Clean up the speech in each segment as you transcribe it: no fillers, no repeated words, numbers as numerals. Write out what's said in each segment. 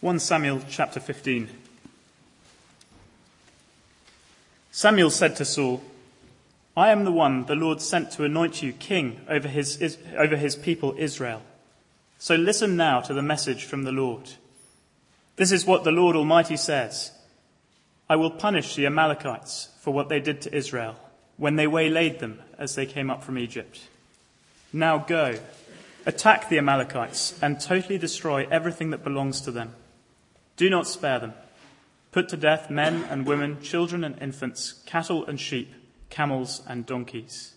1 Samuel chapter 15. Samuel said to Saul, "I am the one the Lord sent to anoint you king over his people Israel. So listen now to the message from the Lord. This is what the Lord Almighty says. I will punish the Amalekites for what they did to Israel when they waylaid them as they came up from Egypt. Now go, attack the Amalekites and totally destroy everything that belongs to them. Do not spare them. Put to death men and women, children and infants, cattle and sheep, camels and donkeys."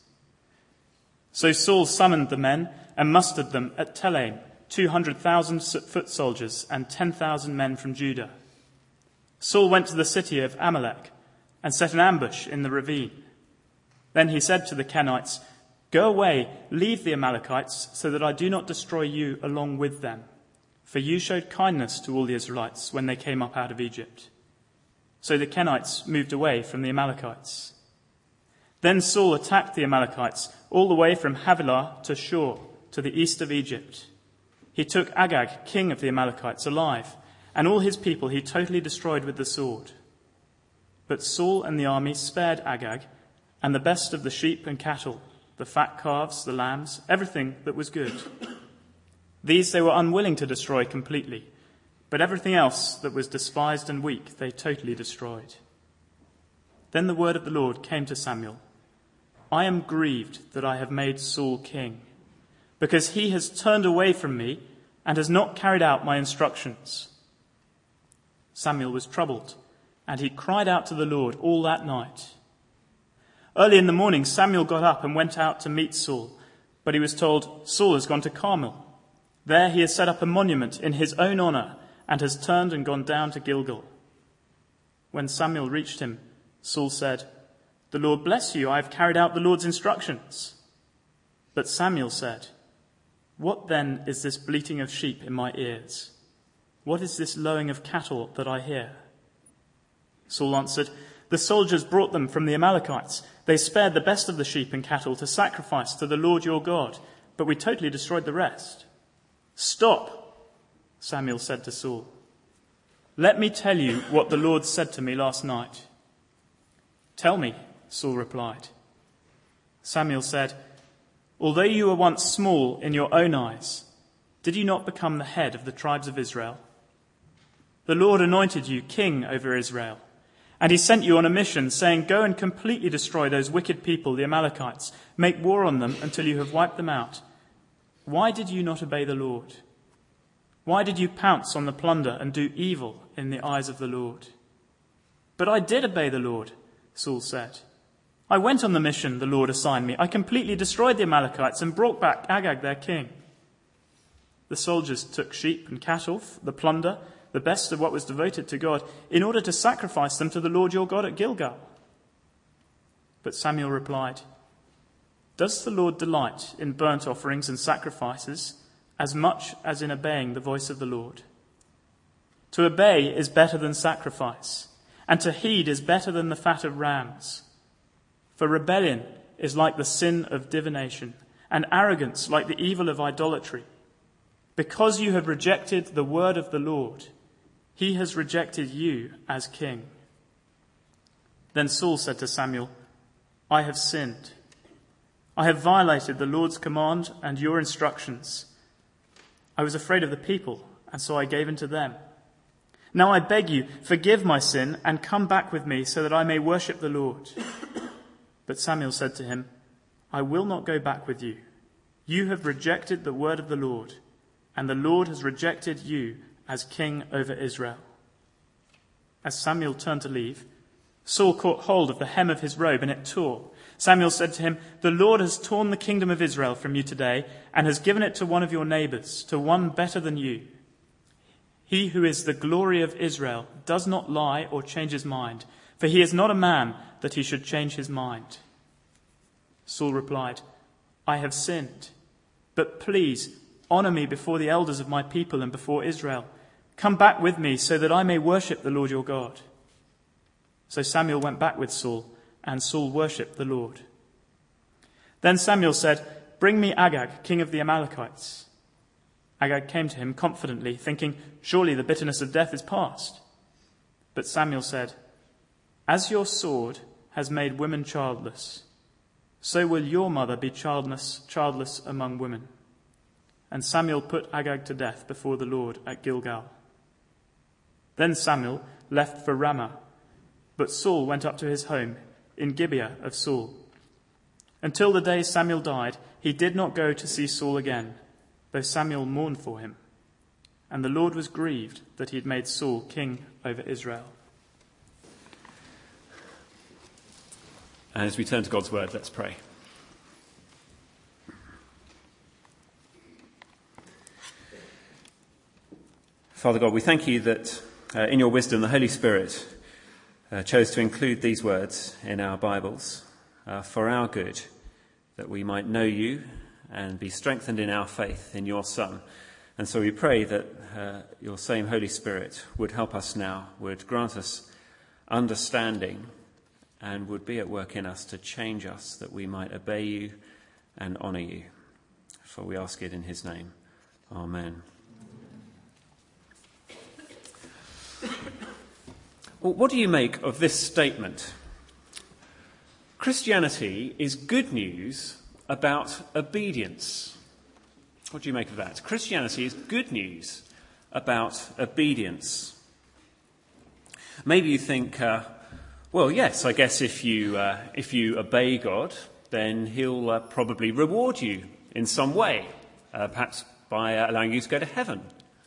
So Saul summoned the men and mustered them at Telaim, 200,000 foot soldiers and 10,000 men from Judah. Saul went to the city of Amalek and set an ambush in the ravine. Then he said to the Kenites, "Go away, leave the Amalekites, so that I do not destroy you along with them. For you showed kindness to all the Israelites when they came up out of Egypt." So the Kenites moved away from the Amalekites. Then Saul attacked the Amalekites all the way from Havilah to Shur, to the east of Egypt. He took Agag, king of the Amalekites, alive, and all his people he totally destroyed with the sword. But Saul and the army spared Agag, and the best of the sheep and cattle, the fat calves, the lambs, everything that was good. These they were unwilling to destroy completely, but everything else that was despised and weak they totally destroyed. Then the word of the Lord came to Samuel, "I am grieved that I have made Saul king, because he has turned away from me and has not carried out my instructions." Samuel was troubled, and he cried out to the Lord all that night. Early in the morning, Samuel got up and went out to meet Saul, but he was told, "Saul has gone to Carmel. There he has set up a monument in his own honor and has turned and gone down to Gilgal." When Samuel reached him, Saul said, "The Lord bless you, I have carried out the Lord's instructions." But Samuel said, "What then is this bleating of sheep in my ears? What is this lowing of cattle that I hear?" Saul answered, "The soldiers brought them from the Amalekites. They spared the best of the sheep and cattle to sacrifice to the Lord your God, but we totally destroyed the rest." "Stop," Samuel said to Saul. "Let me tell you what the Lord said to me last night." "Tell me," Saul replied. Samuel said, "Although you were once small in your own eyes, did you not become the head of the tribes of Israel? The Lord anointed you king over Israel, and he sent you on a mission, saying, 'Go and completely destroy those wicked people, the Amalekites. Make war on them until you have wiped them out.' Why did you not obey the Lord? Why did you pounce on the plunder and do evil in the eyes of the Lord?" "But I did obey the Lord," Saul said. "I went on the mission the Lord assigned me. I completely destroyed the Amalekites and brought back Agag their king." The soldiers took sheep and cattle, the plunder, the best of what was devoted to God, in order to sacrifice them to the Lord your God at Gilgal. But Samuel replied, "Does the Lord delight in burnt offerings and sacrifices as much as in obeying the voice of the Lord? To obey is better than sacrifice, and to heed is better than the fat of rams. For rebellion is like the sin of divination, and arrogance like the evil of idolatry. Because you have rejected the word of the Lord, he has rejected you as king." Then Saul said to Samuel, "I have sinned. I have violated the Lord's command and your instructions. I was afraid of the people, and so I gave in to them. Now I beg you, forgive my sin and come back with me so that I may worship the Lord." But Samuel said to him, "I will not go back with you. You have rejected the word of the Lord, and the Lord has rejected you as king over Israel." As Samuel turned to leave, Saul caught hold of the hem of his robe and it tore. Samuel said to him, "The Lord has torn the kingdom of Israel from you today and has given it to one of your neighbors, to one better than you. He who is the glory of Israel does not lie or change his mind, for he is not a man that he should change his mind." Saul replied, "I have sinned, but please honor me before the elders of my people and before Israel. Come back with me so that I may worship the Lord your God." So Samuel went back with Saul, and Saul worshipped the Lord. Then Samuel said, "Bring me Agag, king of the Amalekites." Agag came to him confidently, thinking, "Surely the bitterness of death is past." But Samuel said, "As your sword has made women childless, so will your mother be childless among women." And Samuel put Agag to death before the Lord at Gilgal. Then Samuel left for Ramah, but Saul went up to his home in Gibeah of Saul. Until the day Samuel died, he did not go to see Saul again, though Samuel mourned for him. And the Lord was grieved that he had made Saul king over Israel. And as we turn to God's word, let's pray. Father God, we thank you that in your wisdom, the Holy Spirit chose to include these words in our Bibles for our good, that we might know you and be strengthened in our faith in your Son. And so we pray that your same Holy Spirit would help us now, would grant us understanding, and would be at work in us to change us, that we might obey you and honour you. For we ask it in his name. Amen. Well, what do you make of this statement? Christianity is good news about obedience. What do you make of that? Christianity is good news about obedience. Maybe you think, well, yes, I guess if you obey God, then he'll probably reward you in some way, perhaps by allowing you to go to heaven.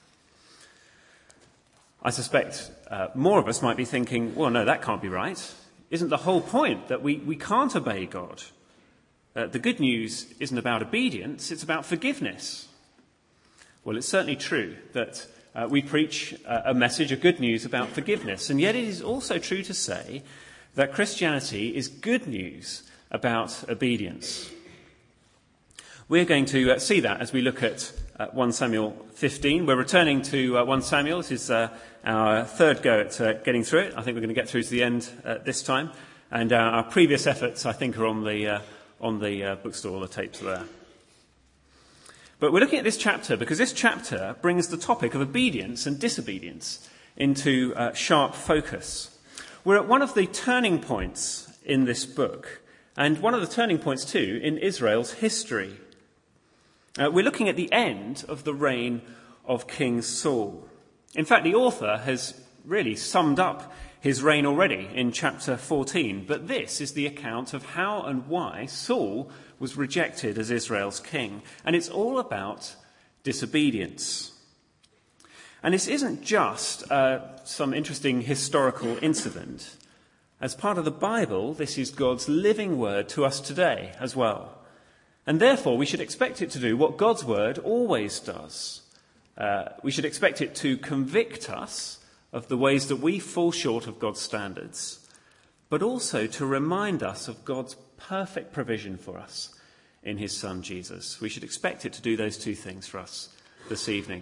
I suspect more of us might be thinking, well, no, that can't be right. Isn't the whole point that we can't obey God? The good news isn't about obedience, it's about forgiveness. Well, it's certainly true that we preach a message of good news about forgiveness, and yet it is also true to say that Christianity is good news about obedience. We're going to see that as we look at 1 Samuel 15. We're returning to 1 Samuel. This is our third go at getting through it. I think we're going to get through to the end this time. And our previous efforts, I think, are on the bookstall, the tapes are there. But we're looking at this chapter because this chapter brings the topic of obedience and disobedience into sharp focus. We're at one of the turning points in this book, and one of the turning points, too, in Israel's history. We're looking at the end of the reign of King Saul. In fact, the author has really summed up his reign already in chapter 14, but this is the account of how and why Saul was rejected as Israel's king, and it's all about disobedience. And this isn't just some interesting historical incident. As part of the Bible, this is God's living word to us today as well. And therefore, we should expect it to do what God's word always does. We should expect it to convict us of the ways that we fall short of God's standards, but also to remind us of God's perfect provision for us in his Son, Jesus. We should expect it to do those two things for us this evening.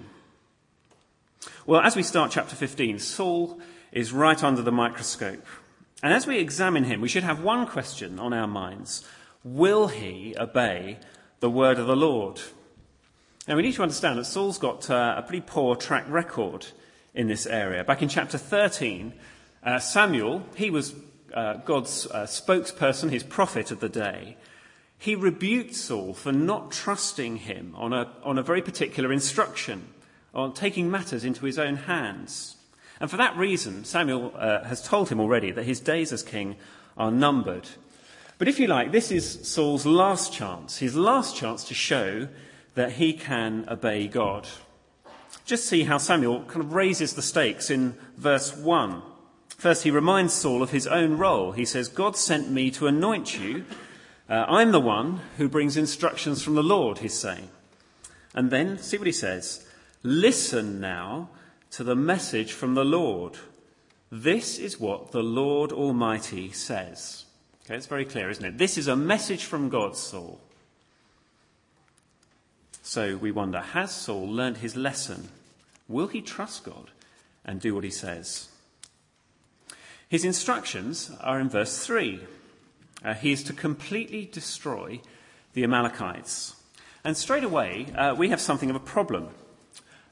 Well, as we start chapter 15, Saul is right under the microscope. And as we examine him, we should have one question on our minds. Will he obey the word of the Lord? Now, we need to understand that Saul's got a pretty poor track record in this area. Back in chapter 13, Samuel, he was God's spokesperson, his prophet of the day. He rebuked Saul for not trusting him on a very particular instruction, on taking matters into his own hands. And for that reason, Samuel has told him already that his days as king are numbered. But if you like, this is Saul's last chance, his last chance to show that he can obey God. Just see how Samuel kind of raises the stakes in verse 1. First, he reminds Saul of his own role. He says, God sent me to anoint you. I'm the one who brings instructions from the Lord, he's saying. And then, see what he says. Listen now to the message from the Lord. This is what the Lord Almighty says. Okay, it's very clear, isn't it? This is a message from God, Saul. So we wonder, has Saul learned his lesson? Will he trust God and do what he says? His instructions are in verse 3. He is to completely destroy the Amalekites. And straight away, we have something of a problem.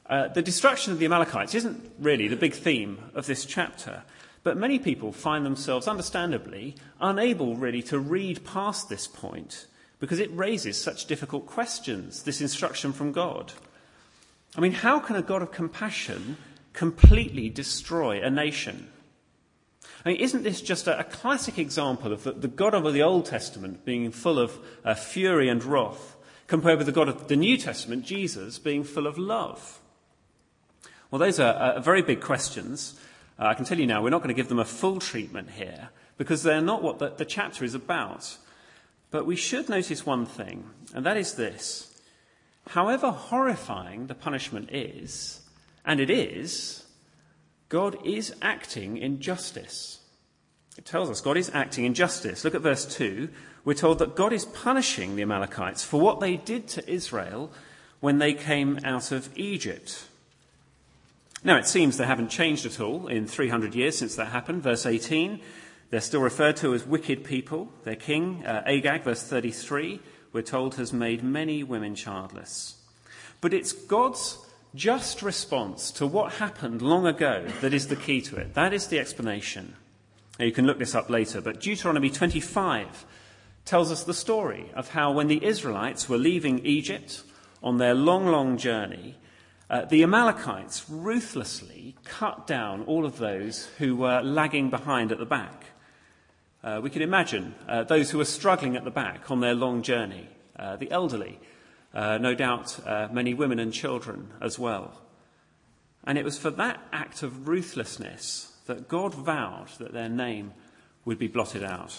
The destruction of the Amalekites isn't really the big theme of this chapter, but many people find themselves, understandably, unable really to read past this point because it raises such difficult questions, this instruction from God. I mean, how can a God of compassion completely destroy a nation? I mean, isn't this just a classic example of the God of the Old Testament being full of fury and wrath, compared with the God of the New Testament, Jesus, being full of love? Well, those are very big questions. I can tell you now, we're not going to give them a full treatment here, because they're not what the chapter is about. But we should notice one thing, and that is this. However horrifying the punishment is, and it is, God is acting in justice. It tells us God is acting in justice. Look at verse 2. We're told that God is punishing the Amalekites for what they did to Israel when they came out of Egypt. Now, it seems they haven't changed at all in 300 years since that happened. Verse 18, they're still referred to as wicked people. Their king, Agag, verse 33, we're told has made many women childless. But it's God's just response to what happened long ago that is the key to it. That is the explanation. Now, you can look this up later, but Deuteronomy 25 tells us the story of how when the Israelites were leaving Egypt on their long, long journey, the Amalekites ruthlessly cut down all of those who were lagging behind at the back. We can imagine those who were struggling at the back on their long journey, the elderly, no doubt many women and children as well. And it was for that act of ruthlessness that God vowed that their name would be blotted out.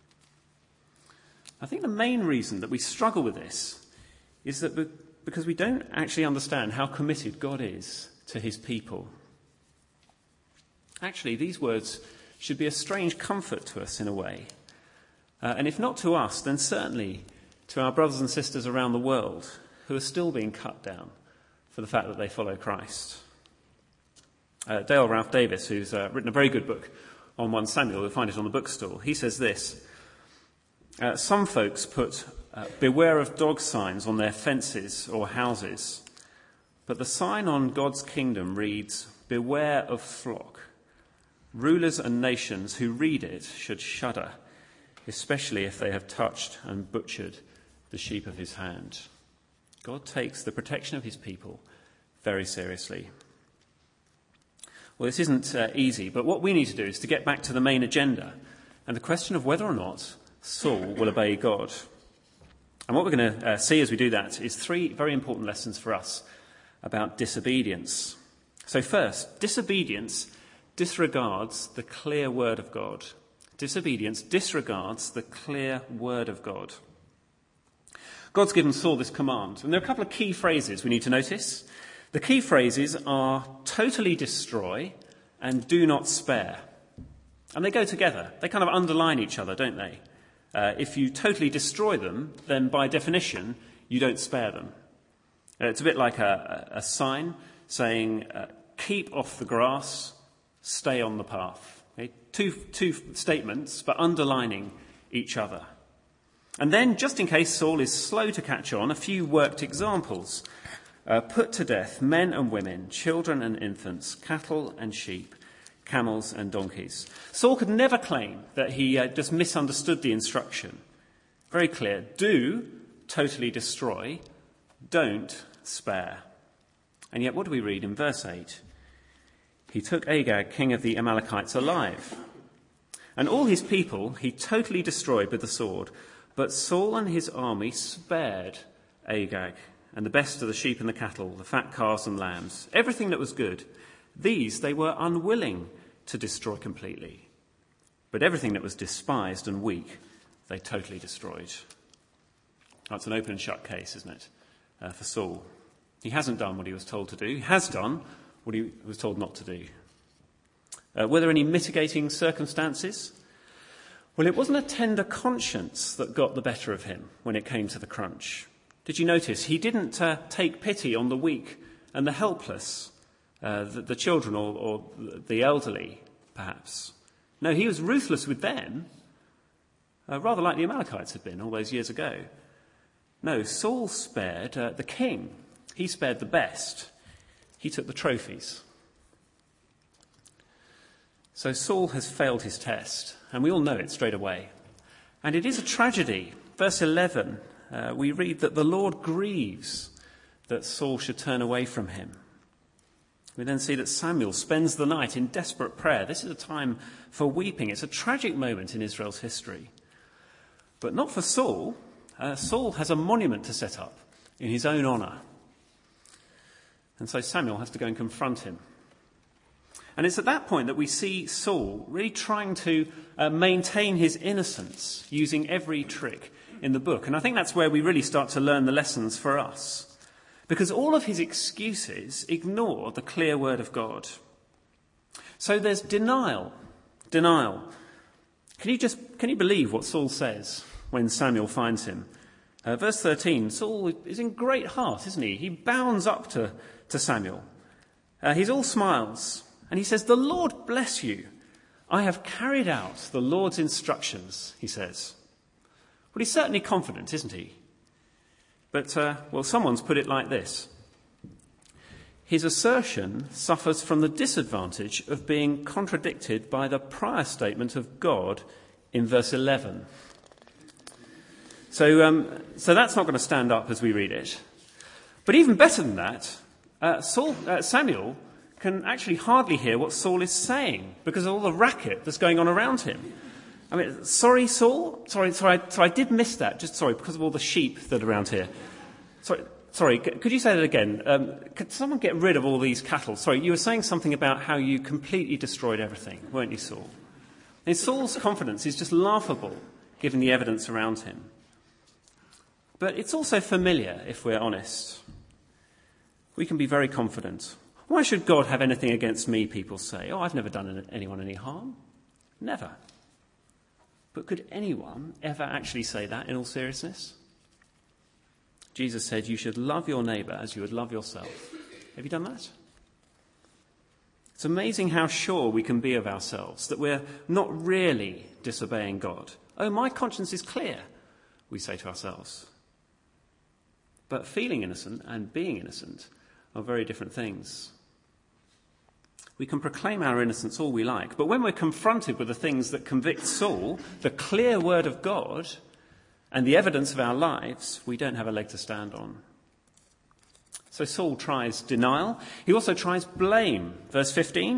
I think the main reason that we struggle with this is that because we don't actually understand how committed God is to his people. Actually, these words should be a strange comfort to us in a way. And if not to us, then certainly to our brothers and sisters around the world who are still being cut down for the fact that they follow Christ. Dale Ralph Davis, who's written a very good book on 1 Samuel, you'll find it on the bookstall, he says this: some folks put beware of dog signs on their fences or houses, but the sign on God's kingdom reads, beware of flock. Rulers and nations who read it should shudder, especially if they have touched and butchered the sheep of his hand. God takes the protection of his people very seriously. Well, this isn't easy, but what we need to do is to get back to the main agenda and the question of whether or not Saul will obey God. And what we're going to see as we do that is 3 very important lessons for us about disobedience. So first, disobedience disregards the clear word of God. Disobedience disregards the clear word of God. God's given Saul this command, and there are a couple of key phrases we need to notice. The key phrases are totally destroy and do not spare. And they go together. They kind of underline each other, don't they? If you totally destroy them, then by definition, you don't spare them. It's a bit like a sign saying, keep off the grass, stay on the path. Okay? Two statements, but underlining each other. And then, just in case Saul is slow to catch on, a few worked examples. Put to death men and women, children and infants, cattle and sheep, camels and donkeys. Saul could never claim that he just misunderstood the instruction. Very clear. Do totally destroy, don't spare. And yet what do we read in verse 8? He took Agag, king of the Amalekites, alive. And all his people he totally destroyed with the sword. But Saul and his army spared Agag and the best of the sheep and the cattle, the fat calves and lambs, everything that was good. These they were unwilling to destroy completely. But everything that was despised and weak, they totally destroyed. That's an open and shut case, isn't it, for Saul? He hasn't done what he was told to do. He has done what he was told not to do. Were there any mitigating circumstances? Well, it wasn't a tender conscience that got the better of him when it came to the crunch. Did you notice? He didn't take pity on the weak and the helpless, the children or the elderly, perhaps. No, he was ruthless with them, rather like the Amalekites had been all those years ago. No, Saul spared the king. He spared the best. He took the trophies. So Saul has failed his test, and we all know it straight away. And it is a tragedy. Verse 11, we read that the Lord grieves that Saul should turn away from him. We then see that Samuel spends the night in desperate prayer. This is a time for weeping. It's a tragic moment in Israel's history. But not for Saul. Saul has a monument to set up in his own honour. And so Samuel has to go and confront him. And it's at that point that we see Saul really trying to maintain his innocence, using every trick in the book. And I think that's where we really start to learn the lessons for us. Because all of his excuses ignore the clear word of God. So there's denial. Denial. Can you believe what Saul says when Samuel finds him? Verse 13, Saul is in great heart, isn't he? He bounds up to Samuel. He's all smiles. And he says, "The Lord bless you. I have carried out the Lord's instructions," he says. Well, he's certainly confident, isn't he? But, someone's put it like this. His assertion suffers from the disadvantage of being contradicted by the prior statement of God in verse 11. So that's not going to stand up as we read it. But even better than that, Samuel can actually hardly hear what Saul is saying because of all the racket that's going on around him. I mean, sorry, Saul? Sorry, I did miss that. Because of all the sheep that are around here. Sorry, could you say that again? Could someone get rid of all these cattle? Sorry, you were saying something about how you completely destroyed everything, weren't you, Saul? And Saul's confidence is just laughable, given the evidence around him. But it's also familiar, if we're honest. We can be very confident. Why should God have anything against me, people say? Oh, I've never done anyone any harm. Never. But could anyone ever actually say that in all seriousness? Jesus said you should love your neighbour as you would love yourself. Have you done that? It's amazing how sure we can be of ourselves, that we're not really disobeying God. Oh, my conscience is clear, we say to ourselves. But feeling innocent and being innocent are very different things. We can proclaim our innocence all we like, but when we're confronted with the things that convict Saul, the clear word of God and the evidence of our lives, we don't have a leg to stand on. So Saul tries denial. He also tries blame. Verse 15,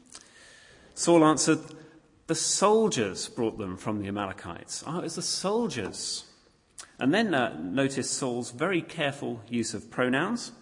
Saul answered, "The soldiers brought them from the Amalekites." Oh, it was the soldiers. And then notice Saul's very careful use of pronouns.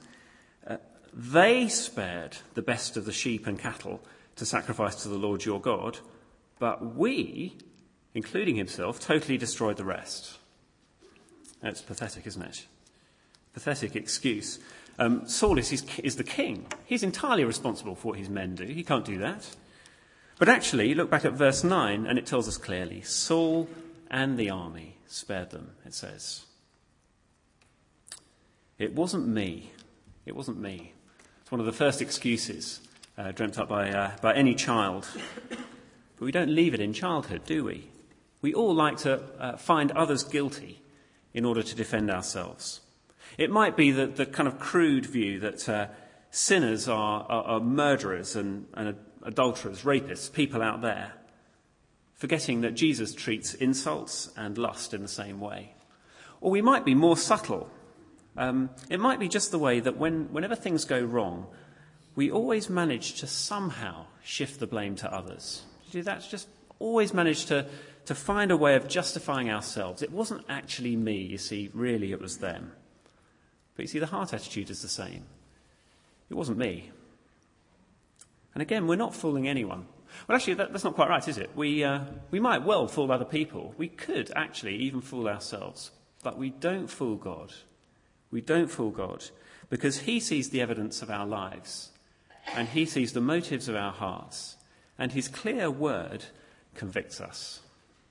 They spared the best of the sheep and cattle to sacrifice to the Lord your God, but we, including himself, totally destroyed the rest. That's pathetic, isn't it? Pathetic excuse. Saul is the king. He's entirely responsible for what his men do. He can't do that. But actually, look back at verse 9, and it tells us clearly, Saul and the army spared them, it says. It wasn't me. It wasn't me. It's one of the first excuses dreamt up by any child. But we don't leave it in childhood, do we? We all like to find others guilty in order to defend ourselves. It might be that the kind of crude view that sinners are murderers and adulterers, rapists, people out there, forgetting that Jesus treats insults and lust in the same way. Or we might be more subtle. It might be just the way that whenever things go wrong, we always manage to somehow shift the blame to others. Do that? Just always manage to find a way of justifying ourselves. It wasn't actually me, you see, really it was them. But you see, the heart attitude is the same. It wasn't me. And again, we're not fooling anyone. Well, actually, that's not quite right, is it? We might well fool other people. We could actually even fool ourselves. But we don't fool God. We don't fool God because he sees the evidence of our lives and he sees the motives of our hearts and his clear word convicts us.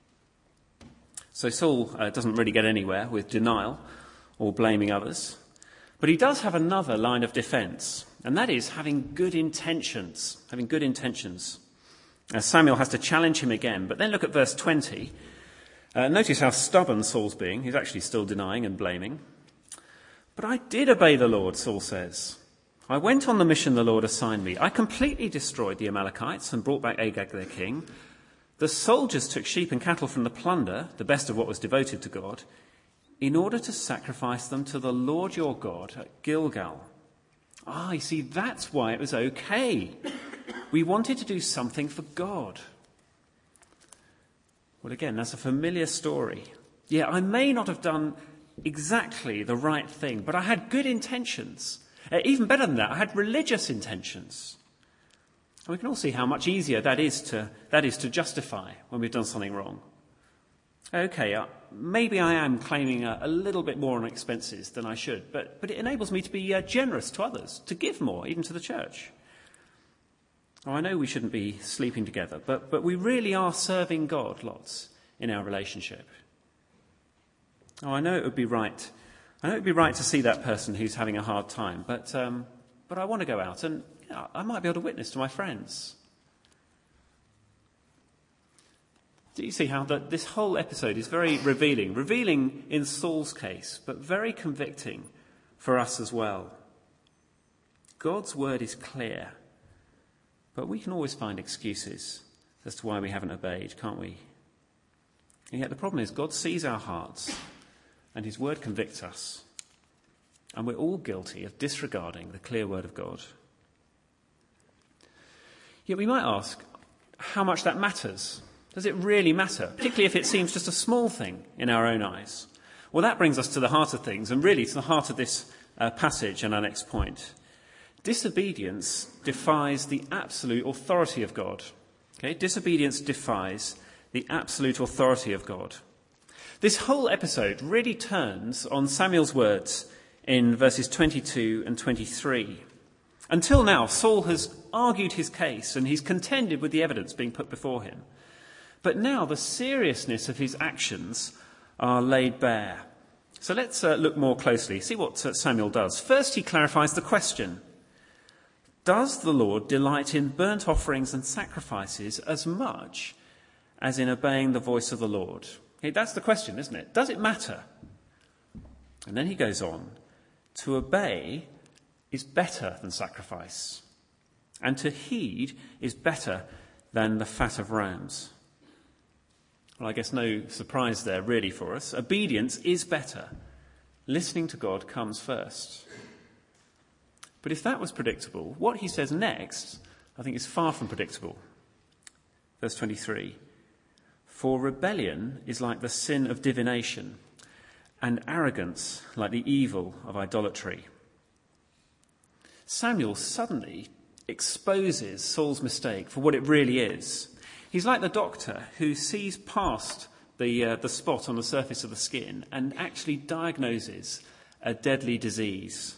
So Saul doesn't really get anywhere with denial or blaming others, but he does have another line of defence, and that is having good intentions. Having good intentions. Samuel has to challenge him again, but then look at verse 20. Notice how stubborn Saul's being. He's actually still denying and blaming. But I did obey the Lord, Saul says. I went on the mission the Lord assigned me. I completely destroyed the Amalekites and brought back Agag their king. The soldiers took sheep and cattle from the plunder, the best of what was devoted to God, in order to sacrifice them to the Lord your God at Gilgal. You see, that's why it was okay. We wanted to do something for God. Well, again, that's a familiar story. Yeah, I may not have done exactly the right thing, but I had good intentions. Even better than that, I had religious intentions. And we can all see how much easier that is to justify when we've done something wrong. Okay, maybe I am claiming a little bit more on expenses than I should, but it enables me to be generous to others, to give more, even to the church. I know we shouldn't be sleeping together, but we really are serving God lots in our relationship. I know it would be right. I know it would be right to see that person who's having a hard time, but I want to go out and I might be able to witness to my friends. Do you see how this whole episode is very revealing in Saul's case, but very convicting for us as well? God's word is clear, but we can always find excuses as to why we haven't obeyed, can't we? And yet the problem is God sees our hearts and his word convicts us. And we're all guilty of disregarding the clear word of God. Yet we might ask how much that matters. Does it really matter? Particularly if it seems just a small thing in our own eyes. Well, that brings us to the heart of things, and really to the heart of this passage and our next point. Disobedience defies the absolute authority of God. Okay? Disobedience defies the absolute authority of God. This whole episode really turns on Samuel's words in verses 22 and 23. Until now, Saul has argued his case and he's contended with the evidence being put before him. But now the seriousness of his actions are laid bare. So let's look more closely, see what Samuel does. First, he clarifies the question. Does the Lord delight in burnt offerings and sacrifices as much as in obeying the voice of the Lord? Okay, that's the question, isn't it? Does it matter? And then he goes on. To obey is better than sacrifice, and to heed is better than the fat of rams. Well, I guess no surprise there really for us. Obedience is better. Listening to God comes first. But if that was predictable, what he says next, I think, is far from predictable. Verse 23. For rebellion is like the sin of divination, and arrogance like the evil of idolatry. Samuel suddenly exposes Saul's mistake for what it really is. He's like the doctor who sees past the spot on the surface of the skin and actually diagnoses a deadly disease.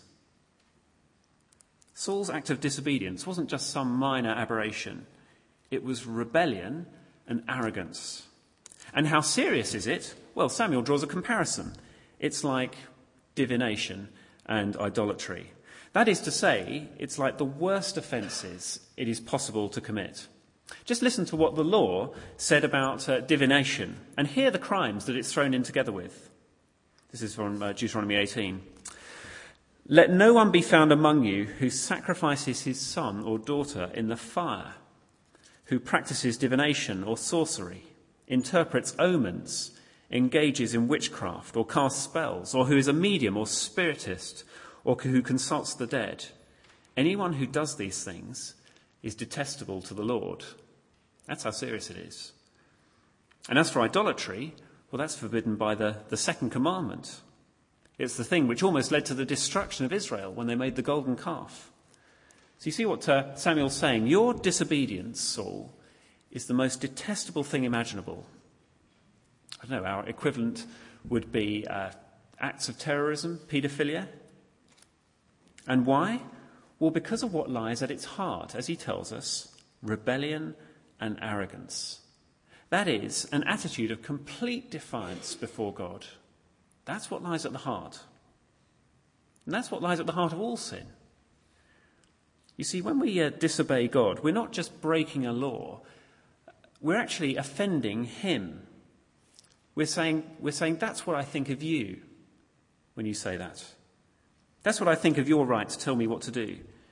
Saul's act of disobedience wasn't just some minor aberration. It was rebellion and arrogance. And how serious is it? Well, Samuel draws a comparison. It's like divination and idolatry. That is to say, it's like the worst offences it is possible to commit. Just listen to what the law said about divination and hear the crimes that it's thrown in together with. This is from Deuteronomy 18. Let no one be found among you who sacrifices his son or daughter in the fire, who practices divination or sorcery, interprets omens, engages in witchcraft or casts spells, or who is a medium or spiritist, or who consults the dead. Anyone who does these things is detestable to the Lord. That's how serious it is. And as for idolatry, well, that's forbidden by the second commandment. It's the thing which almost led to the destruction of Israel when they made the golden calf. So you see what Samuel's saying. Your disobedience, Saul, is the most detestable thing imaginable. I don't know, our equivalent would be acts of terrorism, paedophilia. And why? Well, because of what lies at its heart, as he tells us, rebellion and arrogance. That is, an attitude of complete defiance before God. That's what lies at the heart. And that's what lies at the heart of all sin. You see, when we disobey God, we're not just breaking a law, we're actually offending him. We're saying, that's what I think of you when you say that. That's what I think of your right to tell me what to do.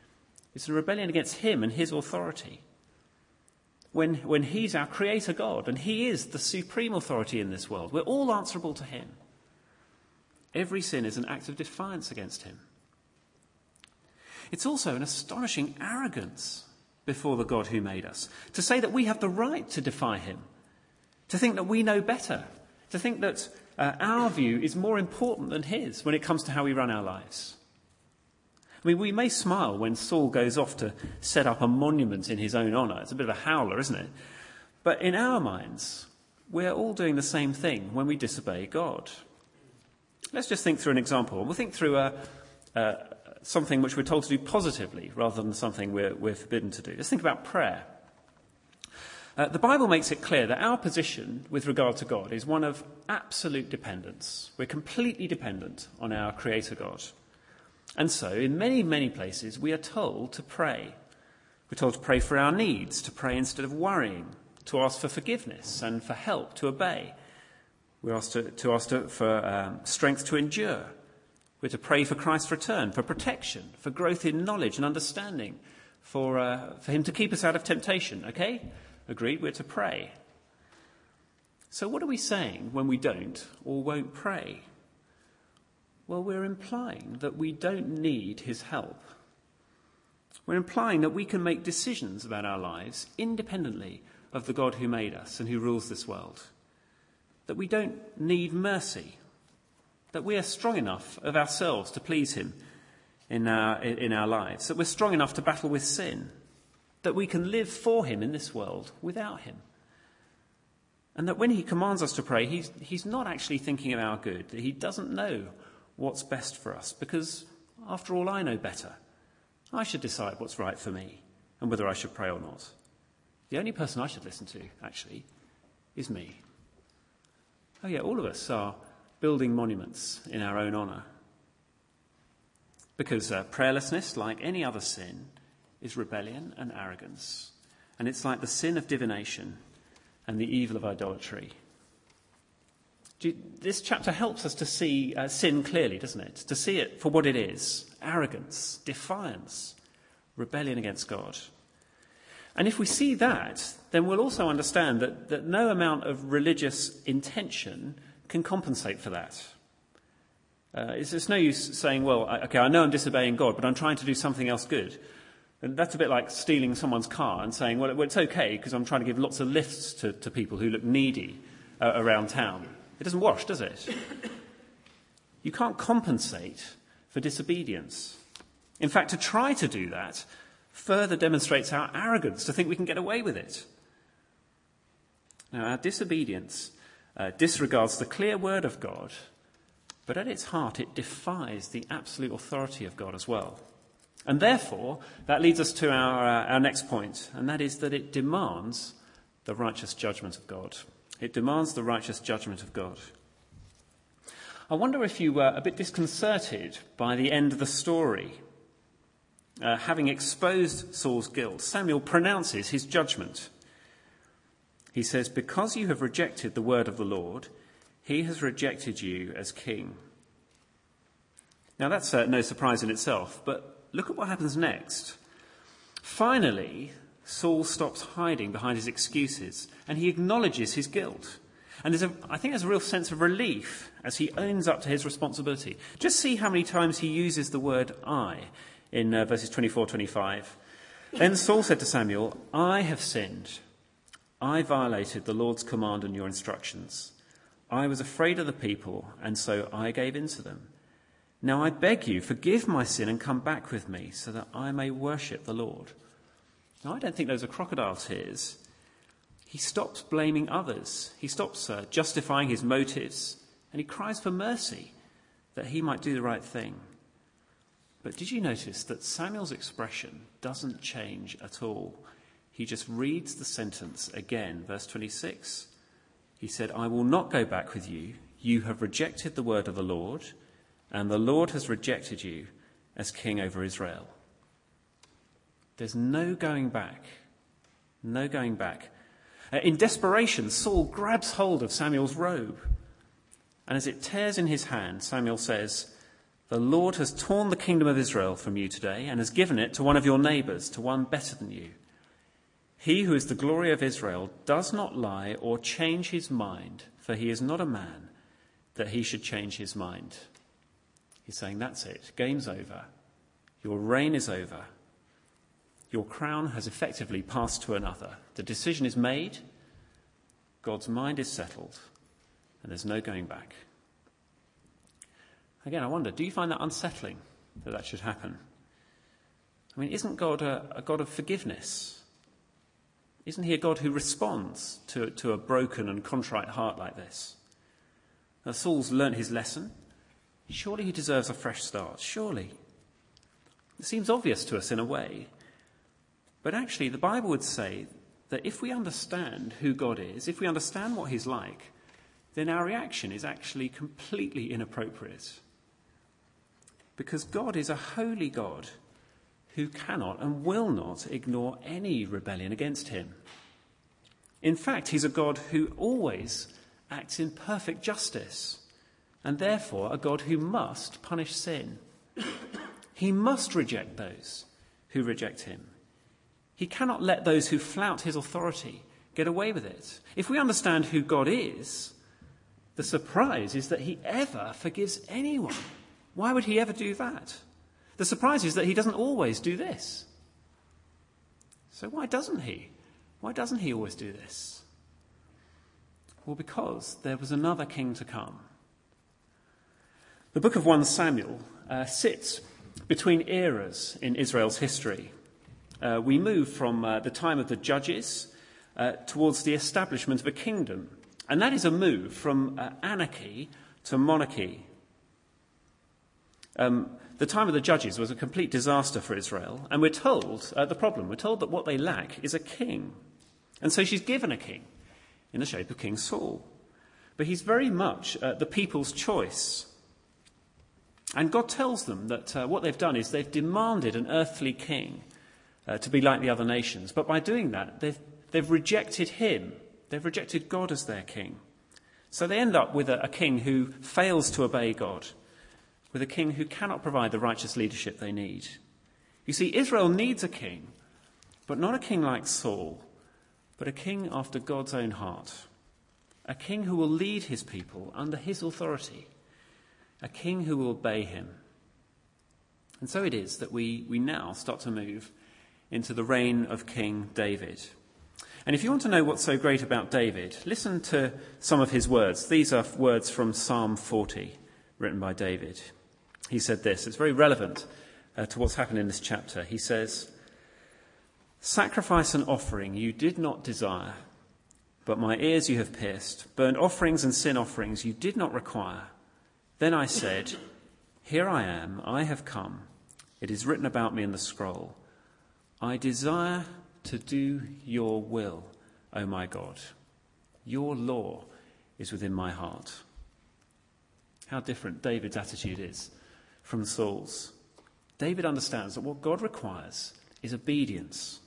It's a rebellion against him and his authority. When he's our creator God and he is the supreme authority in this world, we're all answerable to him. Every sin is an act of defiance against him. It's also an astonishing arrogance before the God who made us, to say that we have the right to defy him, to think that we know better, to think that our view is more important than his when it comes to how we run our lives. I mean, we may smile when Saul goes off to set up a monument in his own honour. It's a bit of a howler, isn't it? But in our minds, we're all doing the same thing when we disobey God. Let's just think through an example. We'll think through something which we're told to do positively rather than something we're forbidden to do. Let's think about prayer. The Bible makes it clear that our position with regard to God is one of absolute dependence. We're completely dependent on our Creator God. And so, in many, many places, we are told to pray. We're told to pray for our needs, to pray instead of worrying, to ask for forgiveness and for help, to obey. We're asked to ask for strength to endure. We're to pray for Christ's return, for protection, for growth in knowledge and understanding, for him to keep us out of temptation. Okay? Agreed, we're to pray. So what are we saying when we don't or won't pray? Well, we're implying that we don't need his help. We're implying that we can make decisions about our lives independently of the God who made us and who rules this world. That we don't need mercy. That we are strong enough of ourselves to please him in our lives. That we're strong enough to battle with sin. That we can live for him in this world without him. And that when he commands us to pray, he's not actually thinking of our good. That he doesn't know what's best for us, because, after all, I know better. I should decide what's right for me and whether I should pray or not. The only person I should listen to, actually, is me. Oh yeah, all of us are building monuments in our own honour. Because prayerlessness, like any other sin, is rebellion and arrogance. And it's like the sin of divination and the evil of idolatry. This chapter helps us to see sin clearly, doesn't it? To see it for what it is: arrogance, defiance, rebellion against God. And if we see that, then we'll also understand that no amount of religious intention can compensate for that. It's no use saying, well, okay, I know I'm disobeying God, but I'm trying to do something else good. And that's a bit like stealing someone's car and saying, well, it's okay because I'm trying to give lots of lifts to people who look needy around town. It doesn't wash, does it? You can't compensate for disobedience. In fact, to try to do that further demonstrates our arrogance to think we can get away with it. Now, our disobedience disregards the clear word of God, but at its heart it defies the absolute authority of God as well. And therefore, that leads us to our next point, and that is that it demands the righteous judgment of God. It demands the righteous judgment of God. I wonder if you were a bit disconcerted by the end of the story. Having exposed Saul's guilt, Samuel pronounces his judgment. He says, "Because you have rejected the word of the Lord, he has rejected you as king." Now that's no surprise in itself, but look at what happens next. Finally, Saul stops hiding behind his excuses and he acknowledges his guilt. And I think there's a real sense of relief as he owns up to his responsibility. Just see how many times he uses the word I in verses 24-25. Then Saul said to Samuel, "I have sinned. I violated the Lord's command and your instructions. I was afraid of the people, and so I gave in to them. Now I beg you, forgive my sin and come back with me so that I may worship the Lord." Now, I don't think those are crocodile tears. He stops blaming others. He stops justifying his motives, and he cries for mercy that he might do the right thing. But did you notice that Samuel's expression doesn't change at all? He just reads the sentence again, verse 26. He said, "I will not go back with you. You have rejected the word of the Lord, and the Lord has rejected you as king over Israel." There's no going back. No going back. In desperation, Saul grabs hold of Samuel's robe. And as it tears in his hand, Samuel says, The Lord has torn the kingdom of Israel from you today and has given it to one of your neighbours, to one better than you. He who is the glory of Israel does not lie or change his mind, for he is not a man that he should change his mind." He's saying, that's it. Game's over. Your reign is over. Your crown has effectively passed to another. The decision is made. God's mind is settled. And there's no going back. Again, I wonder, do you find that unsettling that that should happen? I mean, isn't God a God of forgiveness? Isn't he a God who responds to a broken and contrite heart like this? Now, Saul's learnt his lesson. Surely he deserves a fresh start. Surely. It seems obvious to us in a way. But actually, the Bible would say that if we understand who God is, if we understand what he's like, then our reaction is actually completely inappropriate. Because God is a holy God who cannot and will not ignore any rebellion against him. In fact, he's a God who always acts in perfect justice, and therefore a God who must punish sin. He must reject those who reject him. He cannot let those who flout his authority get away with it. If we understand who God is, the surprise is that he ever forgives anyone. Why would he ever do that? The surprise is that he doesn't always do this. So why doesn't he? Why doesn't he always do this? Well, because there was another king to come. The book of 1 Samuel sits between eras in Israel's history. We move from the time of the judges towards the establishment of a kingdom. And that is a move from anarchy to monarchy. The time of the judges was a complete disaster for Israel. And we're told we're told that what they lack is a king. And so she's given a king in the shape of King Saul. But he's very much the people's choice. And God tells them that what they've done is they've demanded an earthly king to be like the other nations. But by doing that, they've rejected him. They've rejected God as their king. So they end up with a king who fails to obey God, with a king who cannot provide the righteous leadership they need. You see, Israel needs a king, but not a king like Saul, but a king after God's own heart. A king who will lead his people under his authority. A king who will obey him. And so it is that we now start to move into the reign of King David. And if you want to know what's so great about David, listen to some of his words. These are words from Psalm 40, written by David. He said this. It's very relevant to what's happened in this chapter. He says, "Sacrifice and offering you did not desire, but my ears you have pierced. Burnt offerings and sin offerings you did not require. Then I said, here I am, I have come. It is written about me in the scroll. I desire to do your will, O my God. Your law is within my heart." How different David's attitude is from Saul's. David understands that what God requires is obedience.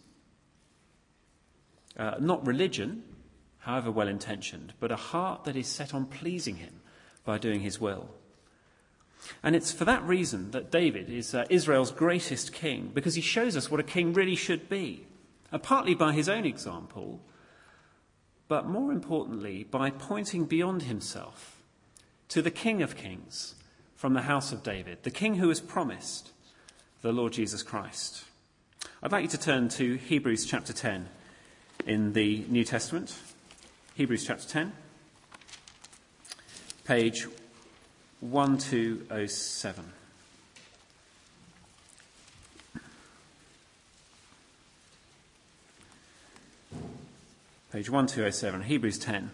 Not religion, however well-intentioned, but a heart that is set on pleasing him by doing his will. And it's for that reason that David is Israel's greatest king, because he shows us what a king really should be, partly by his own example, but more importantly, by pointing beyond himself to the King of Kings from the house of David, the king who was promised, the Lord Jesus Christ. I'd like you to turn to Hebrews chapter 10 in the New Testament. Hebrews chapter 10, page 1207. Page 1207, Hebrews 10.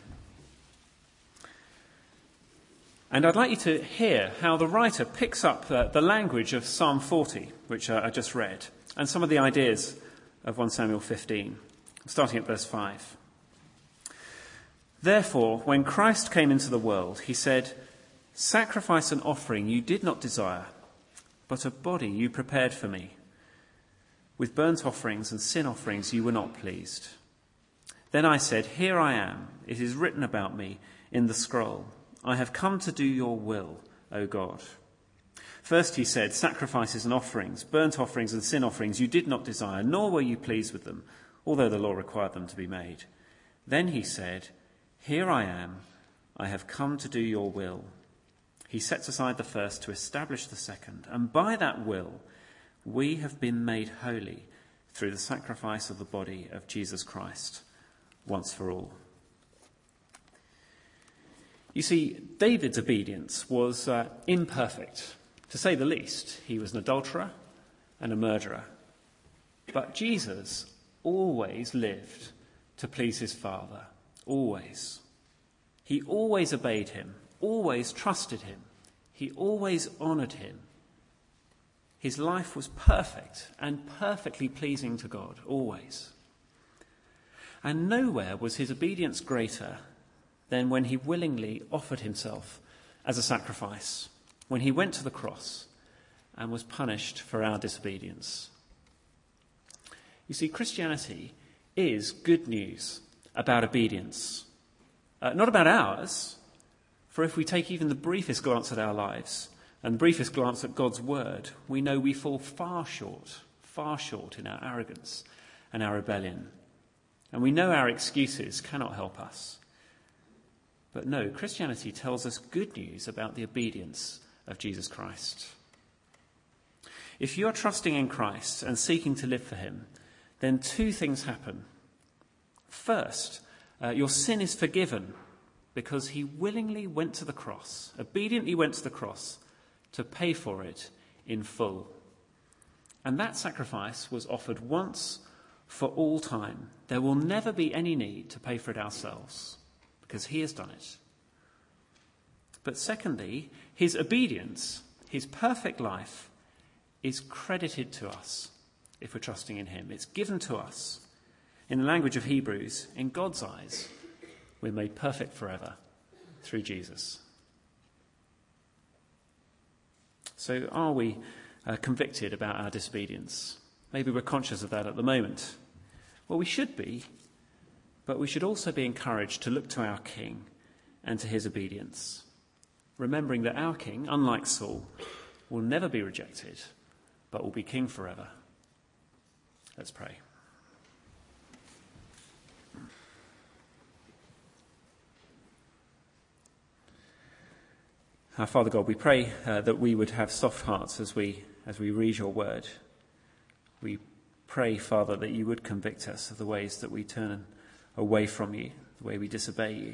And I'd like you to hear how the writer picks up the language of Psalm 40, which I just read, and some of the ideas of 1 Samuel 15, starting at verse 5. "Therefore, when Christ came into the world, he said, 'Sacrifice and offering you did not desire, but a body you prepared for me. With burnt offerings and sin offerings you were not pleased. Then I said, here I am. It is written about me in the scroll. I have come to do your will, O God. First he said, sacrifices and offerings, burnt offerings and sin offerings you did not desire, nor were you pleased with them, although the law required them to be made. Then he said, here I am, I have come to do your will. He sets aside the first to establish the second, and by that will we have been made holy through the sacrifice of the body of Jesus Christ once for all. You see, David's obedience was imperfect. To say the least, he was an adulterer and a murderer. But Jesus always lived to please his Father, always. He always obeyed him, always trusted him. He always honoured him. His life was perfect and perfectly pleasing to God, always. And nowhere was his obedience greater than when he willingly offered himself as a sacrifice, when he went to the cross and was punished for our disobedience. You see, Christianity is good news about obedience. Not about ours, for if we take even the briefest glance at our lives and the briefest glance at God's word, we know we fall far short in our arrogance and our rebellion. And we know our excuses cannot help us. But no, Christianity tells us good news about the obedience of Jesus Christ. If you are trusting in Christ and seeking to live for him, then two things happen. First, your sin is forgiven because he willingly went to the cross, obediently went to the cross to pay for it in full. And that sacrifice was offered once for all time. There will never be any need to pay for it ourselves because he has done it. But secondly, his obedience, his perfect life, is credited to us if we're trusting in him. It's given to us. In the language of Hebrews, in God's eyes, we're made perfect forever through Jesus. So are we convicted about our disobedience? Maybe we're conscious of that at the moment. Well, we should be, but we should also be encouraged to look to our King and to his obedience, remembering that our King, unlike Saul, will never be rejected, but will be king forever. Let's pray. Our Father God, we pray that we would have soft hearts as we read your word. We pray, Father, that you would convict us of the ways that we turn away from you, the way we disobey you.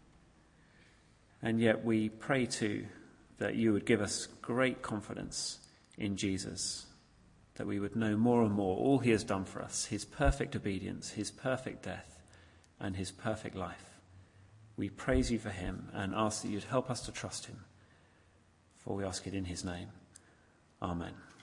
And yet we pray too that you would give us great confidence in Jesus, that we would know more and more all he has done for us, his perfect obedience, his perfect death, and his perfect life. We praise you for him and ask that you'd help us to trust him. For we ask it in his name. Amen.